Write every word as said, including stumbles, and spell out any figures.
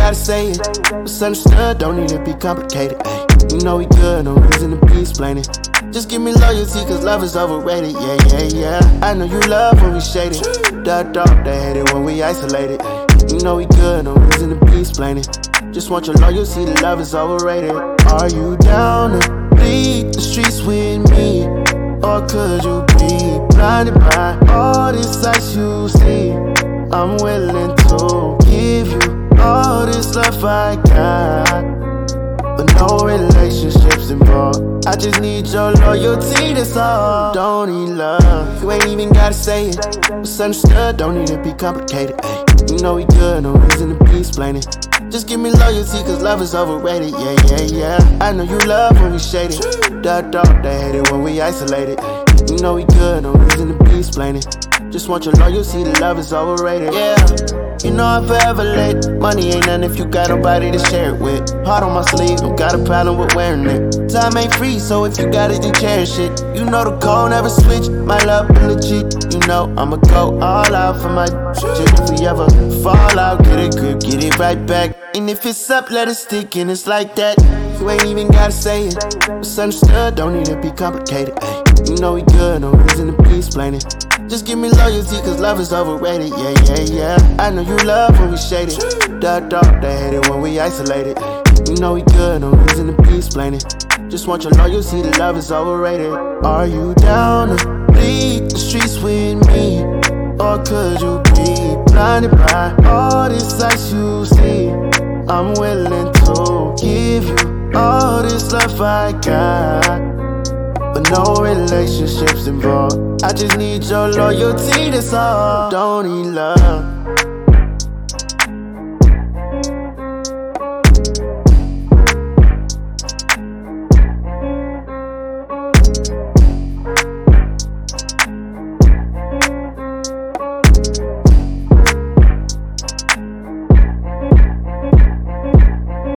gotta say it. Misunderstood, don't need to be complicated. Ay, you know we good, no reason to be explaining. Just give me loyalty, cause love is overrated. Yeah, yeah, yeah. I know you love when we shaded. The dog, they hate it when we isolated. Ay, you know we good, no reason to be explaining. Just want your loyalty, the love is overrated. Are you down to bleed the streets with me? Or could you be blinded by all this sights you see? I'm willing to give you all this love I got, but no relationships involved. I just need your loyalty, that's all. Don't need love, you ain't even gotta say it. Misunderstood, don't need to be complicated. Ay, you know we good, no reason to be explaining. Just give me loyalty, cause love is overrated. Yeah, yeah, yeah. I know you love when we shaded. The dog, they hate it when we isolated. Ay, you know we good, no reason to be explaining. Just want your loyalty, the love is overrated. Yeah, you know I'm forever late. Money ain't nothing if you got nobody to share it with. Heart on my sleeve, don't got a problem with wearing it. Time ain't free, so if you got it, then cherish it. You know the code never switch, my love legit. You know I'ma go all out for my shit. If we ever fall out, get it grip, get it right back. And if it's up, let it stick, and it's like that. You ain't even gotta say it. Misunderstood, don't need to be complicated. Ay, you know we good, no reason to be explaining. Just give me loyalty, cause love is overrated. Yeah, yeah, yeah. I know you love when we shaded. The dog, they hate it when we isolated. Ay, you know we good, no reason to be explaining. Just want your loyalty, the love is overrated. Are you down to bleed the streets with me? Or could you be blinded by all this sights you see? I'm willing to give you all this love I got, but no relationships involved. I just need your loyalty, that's all. Don't need love.